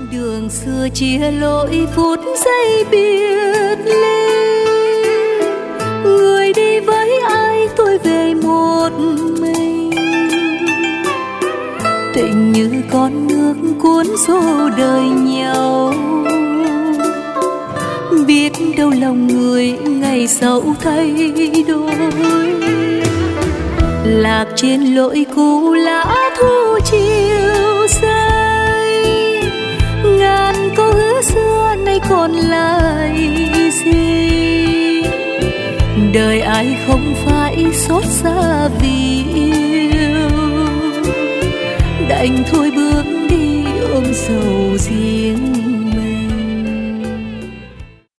Đường xưa chia lối phút giây biệt ly, người đi với ai tôi về một mình. Tình như con nước cuốn xô đời nhau, biết đâu lòng người ngày sau thay đổi. Lạc trên lối cũ lá thu chiều say, ngàn câu hứa xưa nay còn lại gì. Đời ai không phải xót xa vì yêu, đành thôi bước đi ôm sầu riêng